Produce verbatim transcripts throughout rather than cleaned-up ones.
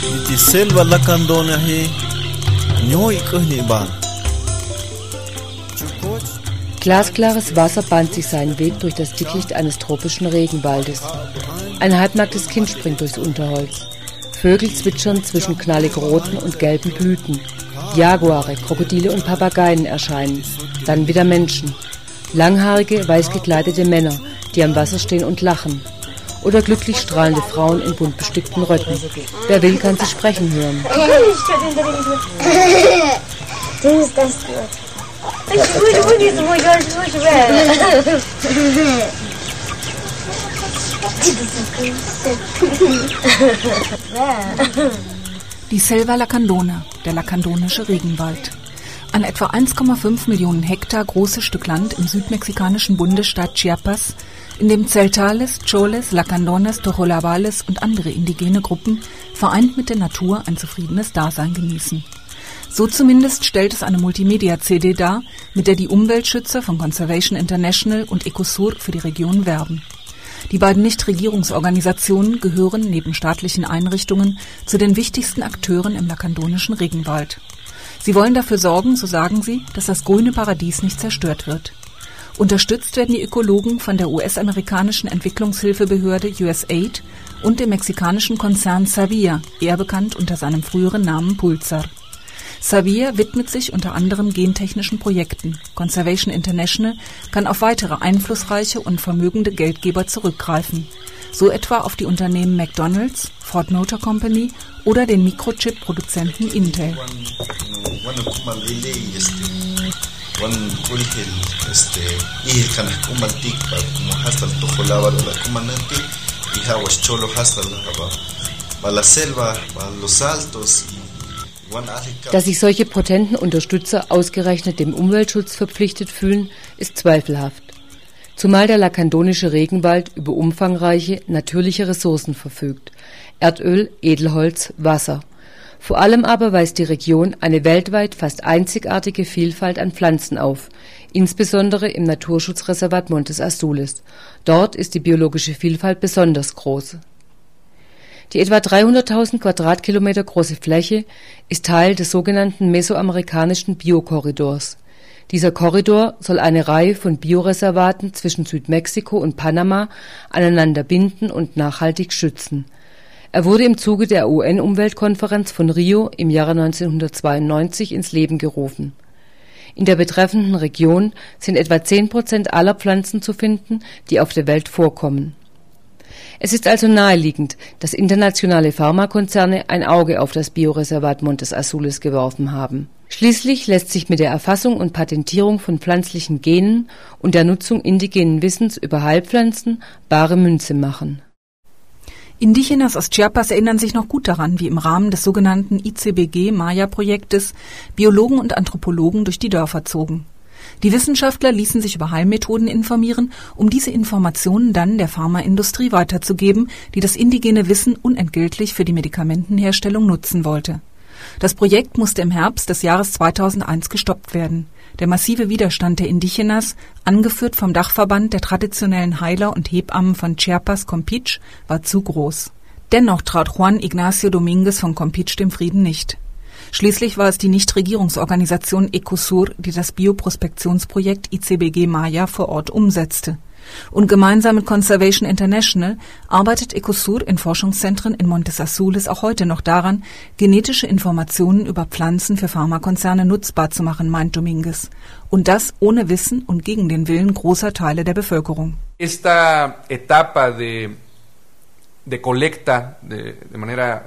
Die selva Lacandona he Nyoi Kohniban. Glasklares Wasser bahnt sich seinen Weg durch das Dickicht eines tropischen Regenwaldes. Ein halbnacktes Kind springt durchs Unterholz. Vögel zwitschern zwischen knallig roten und gelben Blüten. Jaguare, Krokodile und Papageien erscheinen. Dann wieder Menschen. Langhaarige, weiß gekleidete Männer, die am Wasser stehen und lachen. Oder glücklich strahlende Frauen in bunt bestickten Röcken. Wer will, kann sie sprechen hören. Die Selva Lacandona, der lakandonische Regenwald. Ein etwa eins Komma fünf Millionen Hektar großes Stück Land im südmexikanischen Bundesstaat Chiapas, in dem Tzeltales, Choles, Lacandones, Tojolabales und andere indigene Gruppen vereint mit der Natur ein zufriedenes Dasein genießen. So zumindest stellt es eine Multimedia-C D dar, mit der die Umweltschützer von Conservation International und Ecosur für die Region werben. Die beiden Nichtregierungsorganisationen gehören neben staatlichen Einrichtungen zu den wichtigsten Akteuren im lakandonischen Regenwald. Sie wollen dafür sorgen, so sagen sie, dass das grüne Paradies nicht zerstört wird. Unterstützt werden die Ökologen von der U S-amerikanischen Entwicklungshilfebehörde U S A I D und dem mexikanischen Konzern Savia, eher bekannt unter seinem früheren Namen Pulsar. Savia widmet sich unter anderem gentechnischen Projekten. Conservation International kann auf weitere einflussreiche und vermögende Geldgeber zurückgreifen. So etwa auf die Unternehmen McDonald's, Ford Motor Company oder den Mikrochip-Produzenten Intel. Dass sich solche potenten Unterstützer ausgerechnet dem Umweltschutz verpflichtet fühlen, ist zweifelhaft. Zumal der lakandonische Regenwald über umfangreiche, natürliche Ressourcen verfügt. Erdöl, Edelholz, Wasser. Vor allem aber weist die Region eine weltweit fast einzigartige Vielfalt an Pflanzen auf, insbesondere im Naturschutzreservat Montes Azules. Dort ist die biologische Vielfalt besonders groß. Die etwa dreihunderttausend Quadratkilometer große Fläche ist Teil des sogenannten mesoamerikanischen Biokorridors. Dieser Korridor soll eine Reihe von Bioreservaten zwischen Südmexiko und Panama aneinander binden und nachhaltig schützen. Er wurde im Zuge der U N-Umweltkonferenz von Rio im Jahre neunzehnhundertzweiundneunzig ins Leben gerufen. In der betreffenden Region sind etwa zehn Prozent aller Pflanzen zu finden, die auf der Welt vorkommen. Es ist also naheliegend, dass internationale Pharmakonzerne ein Auge auf das Bioreservat Montes Azules geworfen haben. Schließlich lässt sich mit der Erfassung und Patentierung von pflanzlichen Genen und der Nutzung indigenen Wissens über Heilpflanzen bare Münze machen. Indigenas aus Chiapas erinnern sich noch gut daran, wie im Rahmen des sogenannten I C B G-Maya-Projektes Biologen und Anthropologen durch die Dörfer zogen. Die Wissenschaftler ließen sich über Heilmethoden informieren, um diese Informationen dann der Pharmaindustrie weiterzugeben, die das indigene Wissen unentgeltlich für die Medikamentenherstellung nutzen wollte. Das Projekt musste im Herbst des Jahres zweitausendeins gestoppt werden. Der massive Widerstand der Indigenas, angeführt vom Dachverband der traditionellen Heiler und Hebammen von Chiapas, Compiche, war zu groß. Dennoch traut Juan Ignacio Dominguez von Compiche dem Frieden nicht. Schließlich war es die Nichtregierungsorganisation Ecosur, die das Bioprospektionsprojekt I C B G-Maya vor Ort umsetzte. Und gemeinsam mit Conservation International arbeitet Ecosur in Forschungszentren in Montes Azules auch heute noch daran, genetische Informationen über Pflanzen für Pharmakonzerne nutzbar zu machen, meint Dominguez. Und das ohne Wissen und gegen den Willen großer Teile der Bevölkerung. Esta etapa de, de colecta de, de manera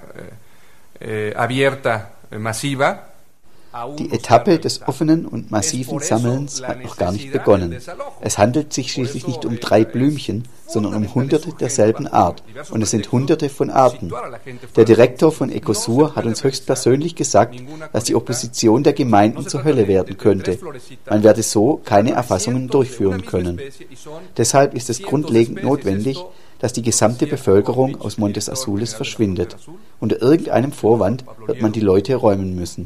eh, abierta, massiva. Die Etappe des offenen und massiven Sammelns hat noch gar nicht begonnen. Es handelt sich schließlich nicht um drei Blümchen, sondern um Hunderte derselben Art. Und es sind Hunderte von Arten. Der Direktor von Ecosur hat uns höchstpersönlich gesagt, dass die Opposition der Gemeinden zur Hölle werden könnte. Man werde so keine Erfassungen durchführen können. Deshalb ist es grundlegend notwendig, dass die gesamte Bevölkerung aus Montes Azules verschwindet. Unter irgendeinem Vorwand wird man die Leute räumen müssen.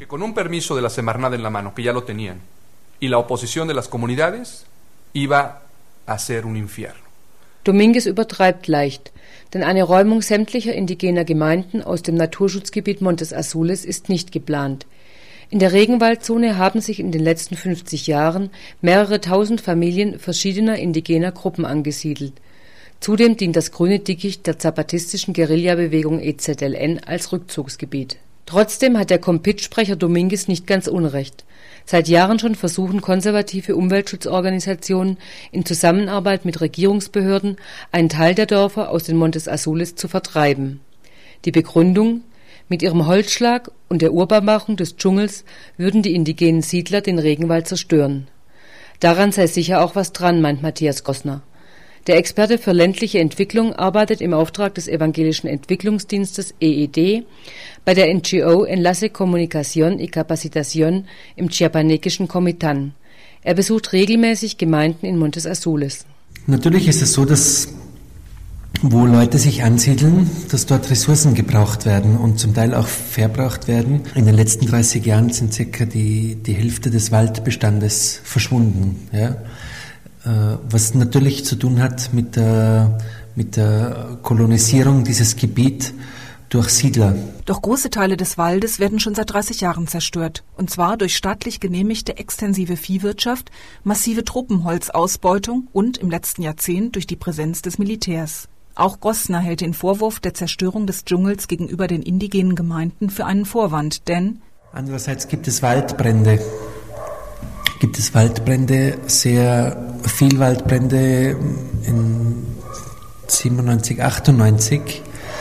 Dominguez übertreibt leicht, denn eine Räumung sämtlicher indigener Gemeinden aus dem Naturschutzgebiet Montes Azules ist nicht geplant. In der Regenwaldzone haben sich in den letzten fünfzig Jahren mehrere tausend Familien verschiedener indigener Gruppen angesiedelt. Zudem dient das grüne Dickicht der zapatistischen Guerillabewegung E Z L N als Rückzugsgebiet. Trotzdem hat der Compit-Sprecher Dominguez nicht ganz unrecht. Seit Jahren schon versuchen konservative Umweltschutzorganisationen in Zusammenarbeit mit Regierungsbehörden einen Teil der Dörfer aus den Montes Azules zu vertreiben. Die Begründung: Mit ihrem Holzschlag und der Urbarmachung des Dschungels würden die indigenen Siedler den Regenwald zerstören. Daran sei sicher auch was dran, meint Matthias Gossner. Der Experte für ländliche Entwicklung arbeitet im Auftrag des Evangelischen Entwicklungsdienstes E E D bei der N G O Enlace Comunicación y Capacitación im chiapanekischen Comitán. Er besucht regelmäßig Gemeinden in Montes Azules. Natürlich ist es so, dass wo Leute sich ansiedeln, dass dort Ressourcen gebraucht werden und zum Teil auch verbraucht werden. In den letzten dreißig Jahren sind circa die, die Hälfte des Waldbestandes verschwunden. Ja? Was natürlich zu tun hat mit der, mit der Kolonisierung dieses Gebiets durch Siedler. Doch große Teile des Waldes werden schon seit dreißig Jahren zerstört. Und zwar durch staatlich genehmigte extensive Viehwirtschaft, massive Tropenholzausbeutung und im letzten Jahrzehnt durch die Präsenz des Militärs. Auch Gossner hält den Vorwurf der Zerstörung des Dschungels gegenüber den indigenen Gemeinden für einen Vorwand, denn andererseits gibt es Waldbrände. Gibt es Waldbrände, sehr viel Waldbrände in siebenundneunzig, achtundneunzig,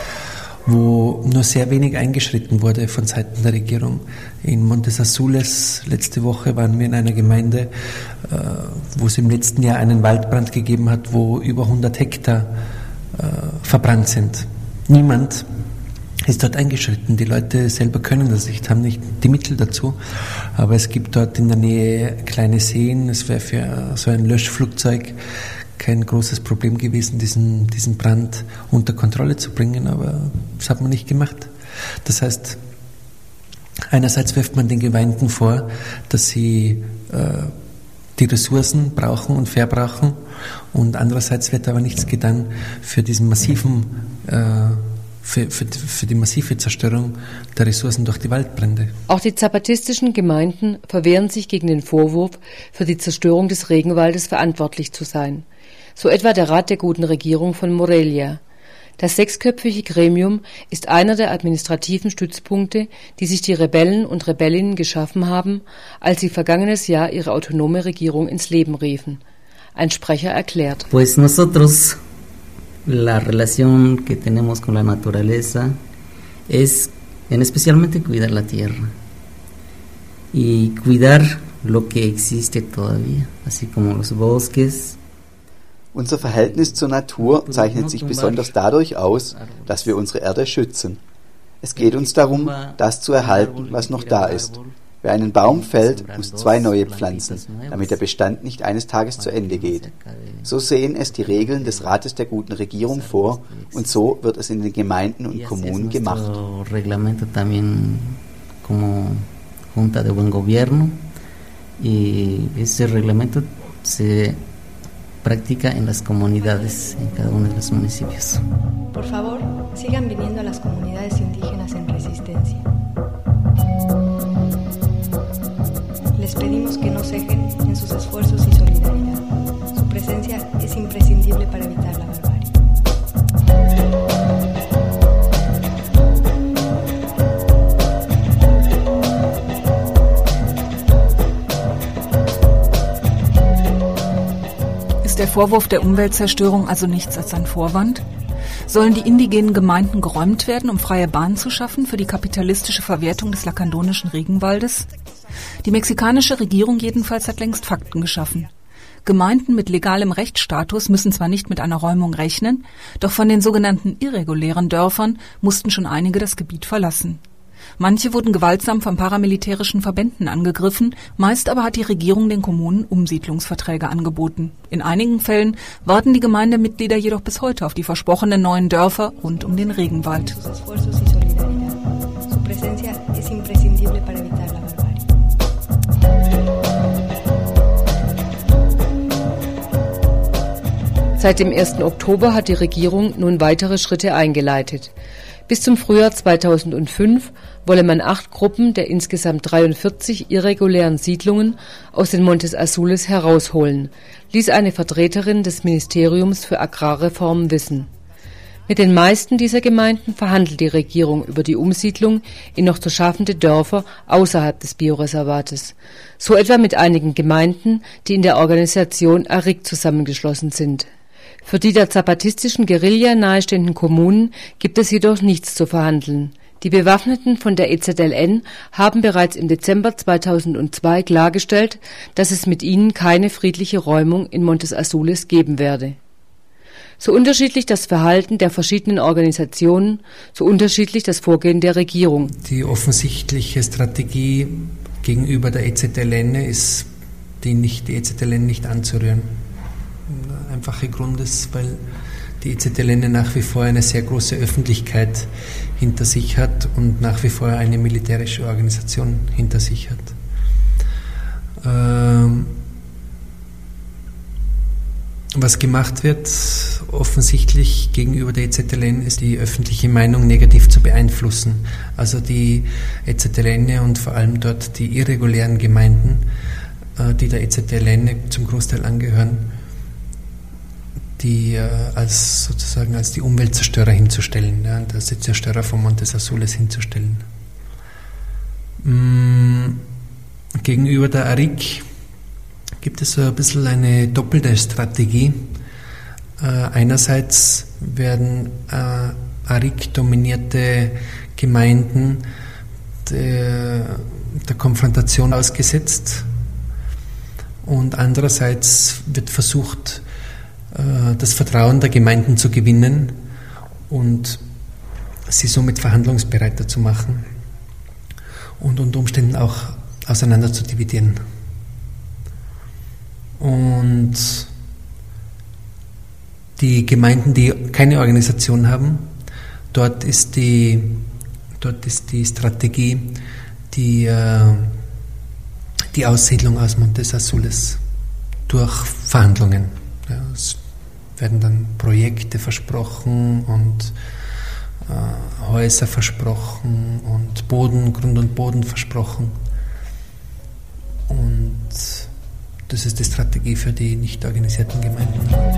wo nur sehr wenig eingeschritten wurde von Seiten der Regierung. In Montes Azules, letzte Woche waren wir in einer Gemeinde, wo es im letzten Jahr einen Waldbrand gegeben hat, wo über hundert Hektar verbrannt sind. Niemand ist dort eingeschritten. Die Leute selber können das nicht, haben nicht die Mittel dazu. Aber es gibt dort in der Nähe kleine Seen. Es wäre für so ein Löschflugzeug kein großes Problem gewesen, diesen, diesen Brand unter Kontrolle zu bringen. Aber das hat man nicht gemacht. Das heißt, einerseits wirft man den Gemeinden vor, dass sie äh, die Ressourcen brauchen und verbrauchen. Und andererseits wird aber nichts getan für diesen massiven äh, Für, für, für die massive Zerstörung der Ressourcen durch die Waldbrände. Auch die zapatistischen Gemeinden verwehren sich gegen den Vorwurf, für die Zerstörung des Regenwaldes verantwortlich zu sein. So etwa der Rat der guten Regierung von Morelia. Das sechsköpfige Gremium ist einer der administrativen Stützpunkte, die sich die Rebellen und Rebellinnen geschaffen haben, als sie vergangenes Jahr ihre autonome Regierung ins Leben riefen. Ein Sprecher erklärt: Pues nosotros la relación que tenemos con la naturaleza es en especialmente cuidar la tierra y cuidar lo que existe todavía, así como los bosques. Unser Verhältnis zur Natur zeichnet sich besonders dadurch aus, dass wir unsere Erde schützen. Es geht uns darum, das zu erhalten, was noch da ist. Wer einen Baum fällt, muss zwei neue pflanzen, damit der Bestand nicht eines Tages zu Ende geht. So sehen es die Regeln des Rates der guten Regierung vor und so wird es in den Gemeinden und Kommunen gemacht. Reglamento también como Junta de Buen Gobierno y ese reglamento se practica en las comunidades en cada uno de los municipios. Por favor, sigan viniendo a las comunidades indígenas en resistencia. Les pedimos que no cejen en sus esfuerzos y solidaridad. Su presencia es imprescindible para evitar la barbarie. Ist der Vorwurf der Umweltzerstörung also nichts als ein Vorwand? Sollen die indigenen Gemeinden geräumt werden, um freie Bahn zu schaffen für die kapitalistische Verwertung des lakandonischen Regenwaldes? Die mexikanische Regierung jedenfalls hat längst Fakten geschaffen. Gemeinden mit legalem Rechtsstatus müssen zwar nicht mit einer Räumung rechnen, doch von den sogenannten irregulären Dörfern mussten schon einige das Gebiet verlassen. Manche wurden gewaltsam von paramilitärischen Verbänden angegriffen, meist aber hat die Regierung den Kommunen Umsiedlungsverträge angeboten. In einigen Fällen warten die Gemeindemitglieder jedoch bis heute auf die versprochenen neuen Dörfer rund um den Regenwald. Seit dem ersten Oktober hat die Regierung nun weitere Schritte eingeleitet. Bis zum Frühjahr zweitausendfünf wolle man acht Gruppen der insgesamt dreiundvierzig irregulären Siedlungen aus den Montes Azules herausholen, ließ eine Vertreterin des Ministeriums für Agrarreformen wissen. Mit den meisten dieser Gemeinden verhandelt die Regierung über die Umsiedlung in noch zu schaffende Dörfer außerhalb des Bioreservates, so etwa mit einigen Gemeinden, die in der Organisation A R I C zusammengeschlossen sind. Für die der zapatistischen Guerilla nahestehenden Kommunen gibt es jedoch nichts zu verhandeln. Die Bewaffneten von der E Z L N haben bereits im Dezember zweitausendzwei klargestellt, dass es mit ihnen keine friedliche Räumung in Montes Azules geben werde. So unterschiedlich das Verhalten der verschiedenen Organisationen, so unterschiedlich das Vorgehen der Regierung. Die offensichtliche Strategie gegenüber der E Z L N ist, die, nicht, die E Z L N nicht anzurühren. Der einfache Grund ist, weil die E Z L N nach wie vor eine sehr große Öffentlichkeit hinter sich hat und nach wie vor eine militärische Organisation hinter sich hat. Ähm, was gemacht wird, offensichtlich gegenüber der E Z L N, ist die öffentliche Meinung negativ zu beeinflussen. Also die E Z L N und vor allem dort die irregulären Gemeinden, äh, die der E Z L N zum Großteil angehören, die äh, als sozusagen als die Umweltzerstörer hinzustellen, ja, als die Zerstörer von Montes Azules hinzustellen. Mm, gegenüber der A R I C gibt es so ein bisschen eine doppelte Strategie. Äh, einerseits werden äh, A R I C-dominierte Gemeinden der, der Konfrontation ausgesetzt und andererseits wird versucht, das Vertrauen der Gemeinden zu gewinnen und sie somit verhandlungsbereiter zu machen und unter Umständen auch auseinander zu dividieren. Und die Gemeinden, die keine Organisation haben, dort ist die, dort ist die Strategie die, die Aussiedlung aus Montes Azules durch Verhandlungen. Ja, es werden dann Projekte versprochen und äh, Häuser versprochen und Boden, Grund und Boden versprochen. Und das ist die Strategie für die nicht organisierten Gemeinden.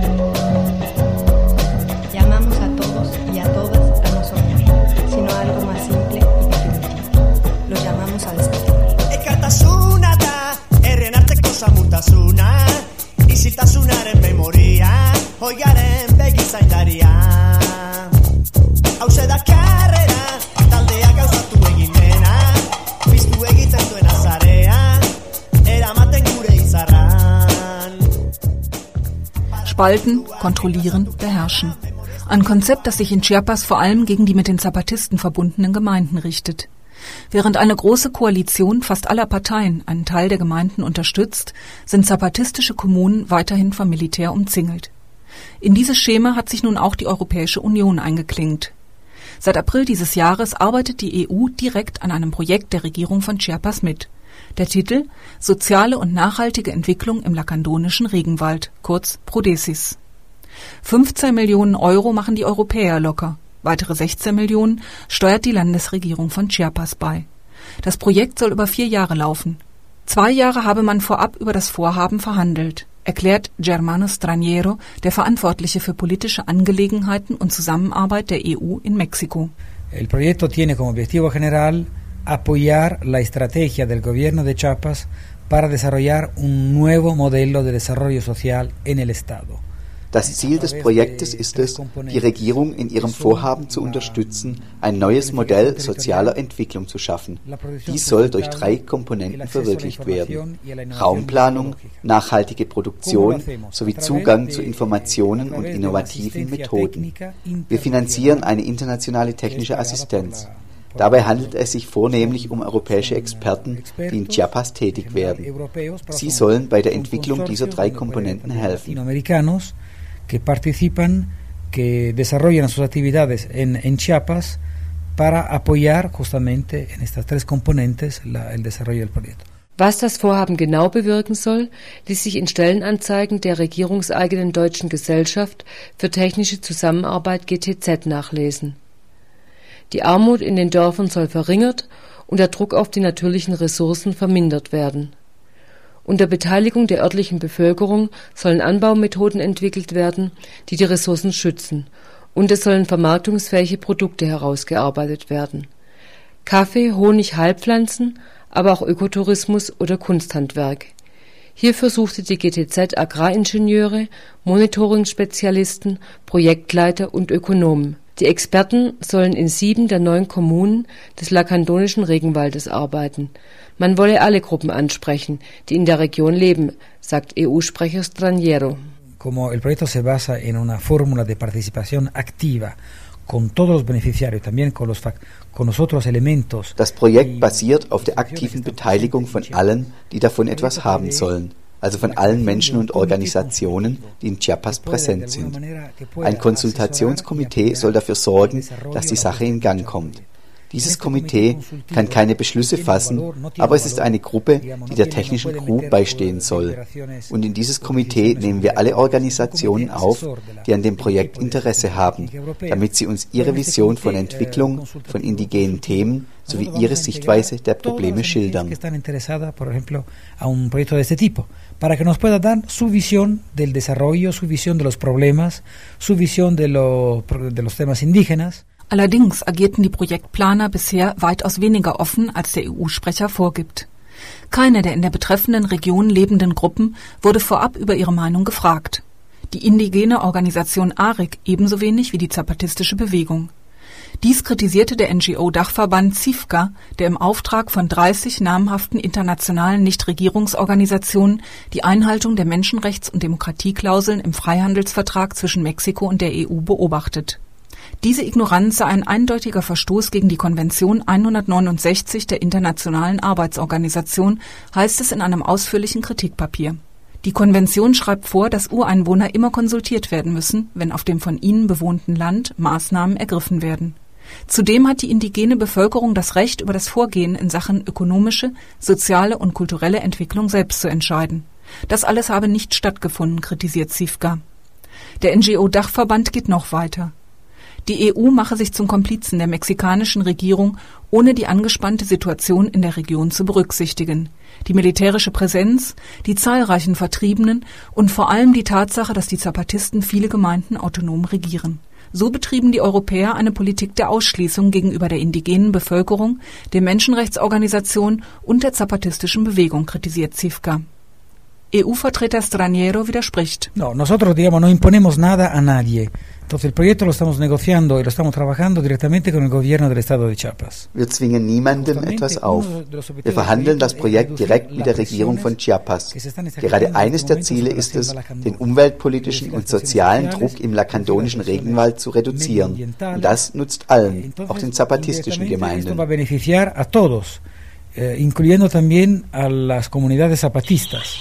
Llamamos a todos y a todas a no soñar, sino a algo más simple y definitivo. Los llamamos al despertar. Ekatasuna da, errenarteko samutasuna, isiltasunaren memoria, hoiaren begizaindaria. Hauze da karrera, taldea gauzatu egin dena, piztu egiten duen azarea, eramaten gure izarran. Spalten, kontrollieren, beherrschen. Ein Konzept, das sich in Chiapas vor allem gegen die mit den Zapatisten verbundenen Gemeinden richtet. Während eine große Koalition fast aller Parteien einen Teil der Gemeinden unterstützt, sind zapatistische Kommunen weiterhin vom Militär umzingelt. In dieses Schema hat sich nun auch die Europäische Union eingeklinkt. Seit April dieses Jahres arbeitet die E U direkt an einem Projekt der Regierung von Chiapas mit. Der Titel Soziale und nachhaltige Entwicklung im lakandonischen Regenwald, kurz PRODESIS. fünfzehn Millionen Euro machen die Europäer locker. Weitere sechzehn Millionen steuert die Landesregierung von Chiapas bei. Das Projekt soll über vier Jahre laufen. Zwei Jahre habe man vorab über das Vorhaben verhandelt, erklärt Germano Straniero, der Verantwortliche für politische Angelegenheiten und Zusammenarbeit der E U in Mexiko. El proyecto tiene como objetivo general apoyar la estrategia del gobierno de Chiapas para desarrollar un nuevo modelo de desarrollo social en el estado. Das Ziel des Projektes ist es, die Regierung in ihrem Vorhaben zu unterstützen, ein neues Modell sozialer Entwicklung zu schaffen. Dies soll durch drei Komponenten verwirklicht werden: Raumplanung, nachhaltige Produktion sowie Zugang zu Informationen und innovativen Methoden. Wir finanzieren eine internationale technische Assistenz. Dabei handelt es sich vornehmlich um europäische Experten, die in Chiapas tätig werden. Sie sollen bei der Entwicklung dieser drei Komponenten helfen. que participan, que desarrollan sus actividades en, en Chiapas para apoyar justamente en estas tres componentes la, el desarrollo del proyecto. Was das Vorhaben genau bewirken soll, ließ sich in Stellenanzeigen der regierungseigenen Deutschen Gesellschaft für technische Zusammenarbeit G T Z nachlesen. Die Armut in den Dörfern soll verringert und der Druck auf die natürlichen Ressourcen vermindert werden. Unter Beteiligung der örtlichen Bevölkerung sollen Anbaumethoden entwickelt werden, die die Ressourcen schützen, und es sollen vermarktungsfähige Produkte herausgearbeitet werden. Kaffee, Honig, Heilpflanzen, aber auch Ökotourismus oder Kunsthandwerk. Hierfür suchte die G T Z Agraringenieure, Monitoring-Spezialisten, Projektleiter und Ökonomen. Die Experten sollen in sieben der neun Kommunen des lakandonischen Regenwaldes arbeiten. Man wolle alle Gruppen ansprechen, die in der Region leben, sagt E U-Sprecher Straniero. Como el proyecto se basa en una fórmula de participación activa con todos los beneficiarios, también con los, con los otros elementos. Das Projekt basiert auf der aktiven Beteiligung von allen, die davon etwas haben sollen, also von allen Menschen und Organisationen, die in Chiapas präsent sind. Ein Konsultationskomitee soll dafür sorgen, dass die Sache in Gang kommt. Dieses Komitee kann keine Beschlüsse fassen, aber es ist eine Gruppe, die der technischen Crew beistehen soll. Und in dieses Komitee nehmen wir alle Organisationen auf, die an dem Projekt Interesse haben, damit sie uns ihre Vision von Entwicklung von indigenen Themen sowie ihre Sichtweise der Probleme schildern. Para que nos pueda dar su visión del desarrollo, su visión de los problemas, su visión de, lo, de los temas indígenas. Allerdings agierten die Projektplaner bisher weitaus weniger offen, als der E U-Sprecher vorgibt. Keine der in der betreffenden Region lebenden Gruppen wurde vorab über ihre Meinung gefragt. Die indigene Organisation A R I C ebenso wenig wie die zapatistische Bewegung. Dies kritisierte der N G O-Dachverband CIFCA, der im Auftrag von dreißig namhaften internationalen Nichtregierungsorganisationen die Einhaltung der Menschenrechts- und Demokratieklauseln im Freihandelsvertrag zwischen Mexiko und der E U beobachtet. Diese Ignoranz sei ein eindeutiger Verstoß gegen die Konvention hundertneunundsechzig der Internationalen Arbeitsorganisation, heißt es in einem ausführlichen Kritikpapier. Die Konvention schreibt vor, dass Ureinwohner immer konsultiert werden müssen, wenn auf dem von ihnen bewohnten Land Maßnahmen ergriffen werden. Zudem hat die indigene Bevölkerung das Recht, über das Vorgehen in Sachen ökonomische, soziale und kulturelle Entwicklung selbst zu entscheiden. Das alles habe nicht stattgefunden, kritisiert CIFCA. Der N G O-Dachverband geht noch weiter. Die E U mache sich zum Komplizen der mexikanischen Regierung, ohne die angespannte Situation in der Region zu berücksichtigen. Die militärische Präsenz, die zahlreichen Vertriebenen und vor allem die Tatsache, dass die Zapatisten viele Gemeinden autonom regieren. So betrieben die Europäer eine Politik der Ausschließung gegenüber der indigenen Bevölkerung, der Menschenrechtsorganisation und der zapatistischen Bewegung, kritisiert CIFCA. E U-Vertreter Straniero widerspricht. No, nosotros digamos no imponemos nada a nadie. Entonces el proyecto lo estamos negociando y lo estamos trabajando directamente con el gobierno del estado de Chiapas. Wir zwingen niemandem etwas auf. Wir verhandeln das Projekt direkt mit der Regierung von Chiapas. Gerade eines der Ziele ist es, den umweltpolitischen und sozialen Druck im lakandonischen Regenwald zu reduzieren. Und das nutzt allen, auch den zapatistischen Gemeinden. Esto va a beneficiar a todos, eh, incluyendo también a las comunidades zapatistas.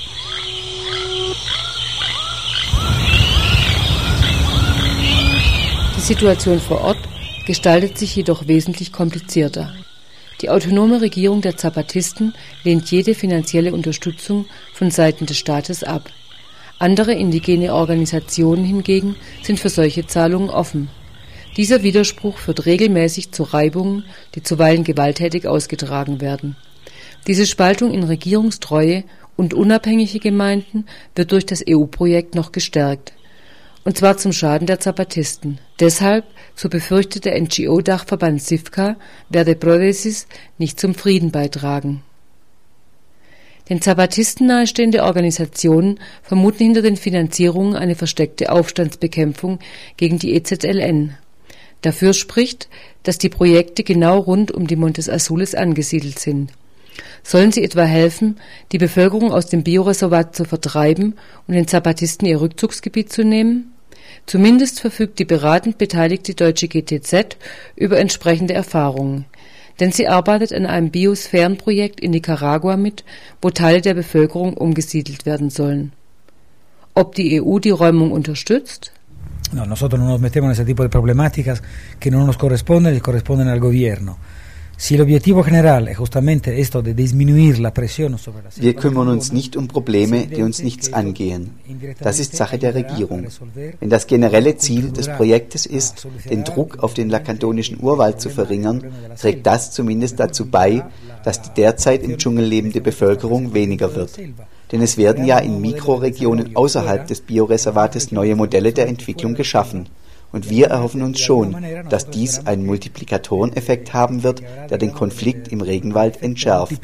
Die Situation vor Ort gestaltet sich jedoch wesentlich komplizierter. Die autonome Regierung der Zapatisten lehnt jede finanzielle Unterstützung von Seiten des Staates ab. Andere indigene Organisationen hingegen sind für solche Zahlungen offen. Dieser Widerspruch führt regelmäßig zu Reibungen, die zuweilen gewalttätig ausgetragen werden. Diese Spaltung in regierungstreue und unabhängige Gemeinden wird durch das E U-Projekt noch gestärkt. Und zwar zum Schaden der Zapatisten. Deshalb, so befürchtet der N G O-Dachverband CIFCA, werde Prodesis nicht zum Frieden beitragen. Den Zapatisten nahestehende Organisationen vermuten hinter den Finanzierungen eine versteckte Aufstandsbekämpfung gegen die E Z L N. Dafür spricht, dass die Projekte genau rund um die Montes Azules angesiedelt sind. Sollen sie etwa helfen, die Bevölkerung aus dem Bioreservat zu vertreiben und den Zapatisten ihr Rückzugsgebiet zu nehmen? Zumindest verfügt die beratend beteiligte deutsche G T Z über entsprechende Erfahrungen, denn sie arbeitet an einem Biosphärenprojekt in Nicaragua mit, wo Teile der Bevölkerung umgesiedelt werden sollen. Ob die E U die Räumung unterstützt? No, nosotros no nos metemos en ese tipo de problemáticas que no nos corresponden y corresponden al gobierno. Wir kümmern uns nicht um Probleme, die uns nichts angehen. Das ist Sache der Regierung. Wenn das generelle Ziel des Projektes ist, den Druck auf den lakandonischen Urwald zu verringern, trägt das zumindest dazu bei, dass die derzeit im Dschungel lebende Bevölkerung weniger wird. Denn es werden ja in Mikroregionen außerhalb des Bioreservates neue Modelle der Entwicklung geschaffen. Und wir erhoffen uns schon, dass dies einen Multiplikatoreneffekt haben wird, der den Konflikt im Regenwald entschärft.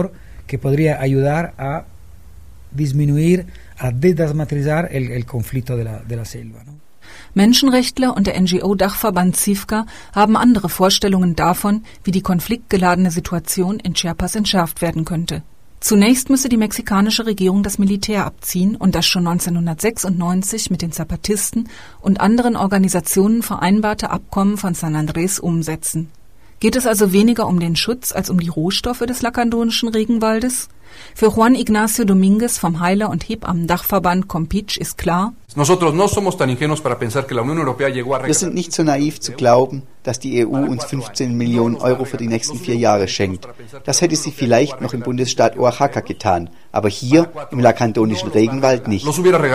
Menschenrechtler und der N G O-Dachverband CIFCA haben andere Vorstellungen davon, wie die konfliktgeladene Situation in Chiapas entschärft werden könnte. Zunächst müsse die mexikanische Regierung das Militär abziehen und das schon neunzehnhundertsechsundneunzig mit den Zapatisten und anderen Organisationen vereinbarte Abkommen von San Andrés umsetzen. Geht es also weniger um den Schutz als um die Rohstoffe des lakandonischen Regenwaldes? Für Juan Ignacio Domínguez vom Heiler- und Hebammen-Dachverband Compich ist klar: Wir sind nicht so naiv zu glauben, dass die E U uns fünfzehn Millionen Euro für die nächsten vier Jahre schenkt. Das hätte sie vielleicht noch im Bundesstaat Oaxaca getan, aber hier im lakandonischen Regenwald nicht.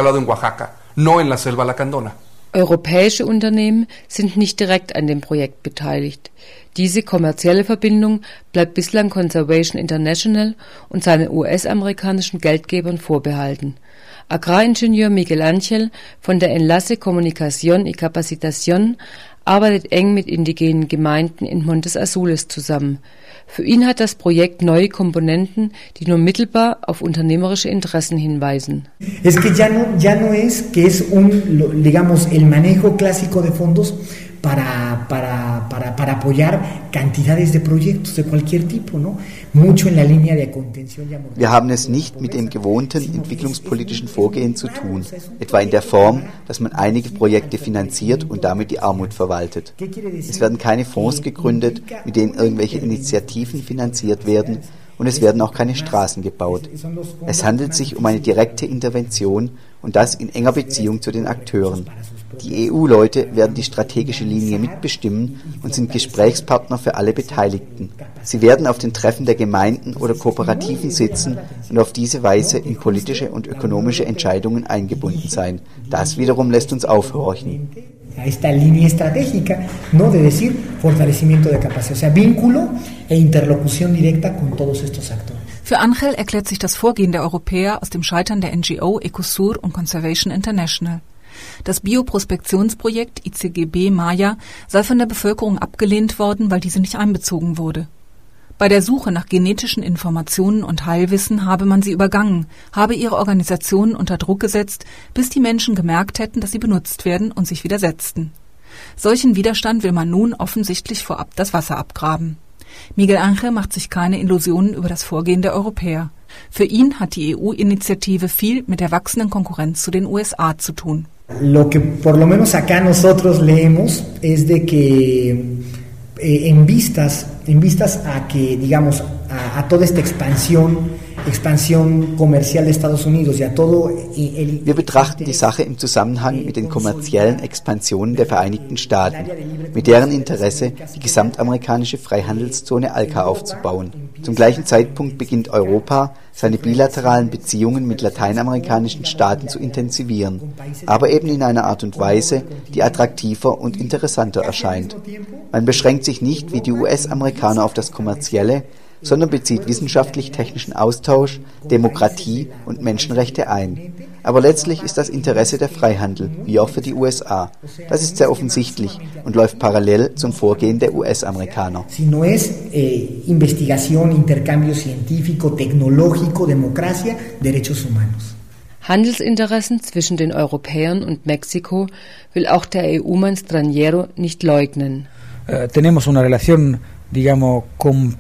Europäische Unternehmen sind nicht direkt an dem Projekt beteiligt. Diese kommerzielle Verbindung bleibt bislang Conservation International und seinen U S-amerikanischen Geldgebern vorbehalten. Agraringenieur Miguel Ángel von der Enlace Comunicación y Capacitación arbeitet eng mit indigenen Gemeinden in Montes Azules zusammen. Für ihn hat das Projekt neue Komponenten, die nur mittelbar auf unternehmerische Interessen hinweisen. Es que ya no, ya no es que es un, digamos, el manejo clásico de fondos para, para, para, para apoyar cantidades de proyectos de cualquier tipo, ¿no? Mucho en la línea de contención y amortización. Wir haben es nicht mit dem gewohnten entwicklungspolitischen Vorgehen zu tun, etwa in der Form, dass man einige Projekte finanziert und damit die Armut verwaltet. Es werden keine Fonds gegründet, mit denen irgendwelche Initiativen finanziert werden, und es werden auch keine Straßen gebaut. Es handelt sich um eine direkte Intervention und das in enger Beziehung zu den Akteuren. Die E U-Leute werden die strategische Linie mitbestimmen und sind Gesprächspartner für alle Beteiligten. Sie werden auf den Treffen der Gemeinden oder Kooperativen sitzen und auf diese Weise in politische und ökonomische Entscheidungen eingebunden sein. Das wiederum lässt uns aufhorchen. A esta línea estratégica, no, de decir fortalecimiento de capacidad, o sea, vínculo e interlocución directa con todos estos actores. Für Ángel erklärt sich das Vorgehen der Europäer aus dem Scheitern der N G O Ecosur und Conservation International. Das Bioprospektionsprojekt I C G B Maya sei von der Bevölkerung abgelehnt worden, weil diese nicht einbezogen wurde. Bei der Suche nach genetischen Informationen und Heilwissen habe man sie übergangen, habe ihre Organisationen unter Druck gesetzt, bis die Menschen gemerkt hätten, dass sie benutzt werden und sich widersetzten. Solchen Widerstand will man nun offensichtlich vorab das Wasser abgraben. Miguel Ángel macht sich keine Illusionen über das Vorgehen der Europäer. Für ihn hat die E U-Initiative viel mit der wachsenden Konkurrenz zu den U S A zu tun. Lo que por lo menos acá nosotros leemos es de que eh, en vistas en vistas a que digamos a, a toda esta expansión expansión comercial de Estados Unidos y a todo el Wir betrachten die Sache im Zusammenhang mit den kommerziellen Expansionen der Vereinigten Staaten, mit deren Interesse die gesamtamerikanische Freihandelszone ALCA aufzubauen. Zum gleichen Zeitpunkt beginnt Europa, seine bilateralen Beziehungen mit lateinamerikanischen Staaten zu intensivieren, aber eben in einer Art und Weise, die attraktiver und interessanter erscheint. Man beschränkt sich nicht wie die U S-Amerikaner auf das Kommerzielle, sondern bezieht wissenschaftlich-technischen Austausch, Demokratie und Menschenrechte ein. Aber letztlich ist das Interesse der Freihandel, wie auch für die U S A. Das ist sehr offensichtlich und läuft parallel zum Vorgehen der U S-Amerikaner. Si no es eh, investigación, intercambio científico, tecnológico, democracia, derechos humanos. Handelsinteressen zwischen den Europäern und Mexiko will auch der E U-Mann Straniero nicht leugnen. Uh, tenemos una relación, digamos, con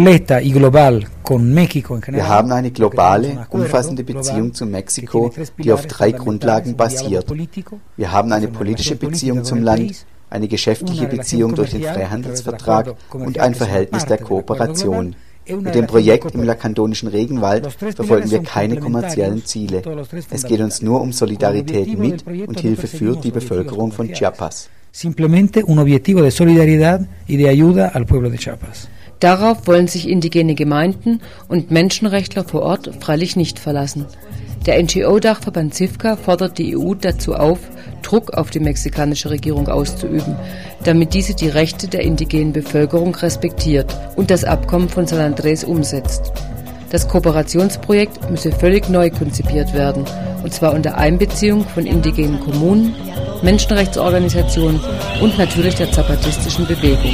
Wir haben eine globale, umfassende Beziehung zu Mexiko, die auf drei Grundlagen basiert. Wir haben eine politische Beziehung zum Land, eine geschäftliche Beziehung durch den Freihandelsvertrag und ein Verhältnis der Kooperation. Mit dem Projekt im lakandonischen Regenwald verfolgen wir keine kommerziellen Ziele. Es geht uns nur um Solidarität mit und Hilfe für die Bevölkerung von Chiapas. Simplemente un objetivo de solidaridad y de ayuda al pueblo de Chiapas. Darauf wollen sich indigene Gemeinden und Menschenrechtler vor Ort freilich nicht verlassen. Der N G O-Dachverband CIFCA fordert die E U dazu auf, Druck auf die mexikanische Regierung auszuüben, damit diese die Rechte der indigenen Bevölkerung respektiert und das Abkommen von San Andrés umsetzt. Das Kooperationsprojekt müsse völlig neu konzipiert werden, und zwar unter Einbeziehung von indigenen Kommunen, Menschenrechtsorganisationen und natürlich der zapatistischen Bewegung.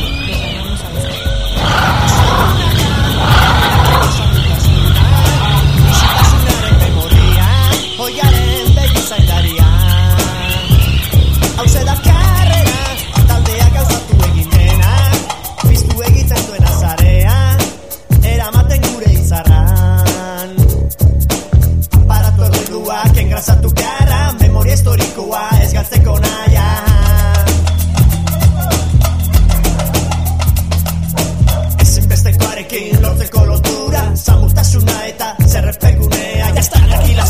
Ezinbestekoarekin lortzeko lotura, samurtasuna eta zerrepegunea, jaztan aquí la